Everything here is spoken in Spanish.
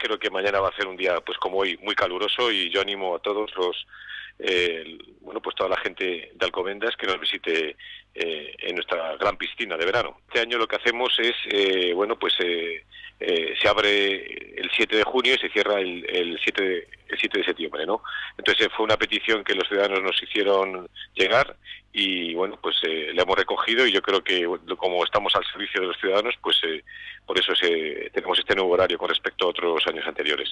creo que mañana va a ser un día, pues como hoy, muy caluroso, y yo animo a todos pues toda la gente de Alcobendas que nos visite en nuestra gran piscina de verano. Este año lo que hacemos es, se abre el 7 de junio y se cierra el 7 de septiembre, ¿no? Entonces fue una petición que los ciudadanos nos hicieron llegar y, la hemos recogido, y yo creo que como estamos al servicio de los ciudadanos, por eso tenemos este nuevo horario con respecto a otros años anteriores.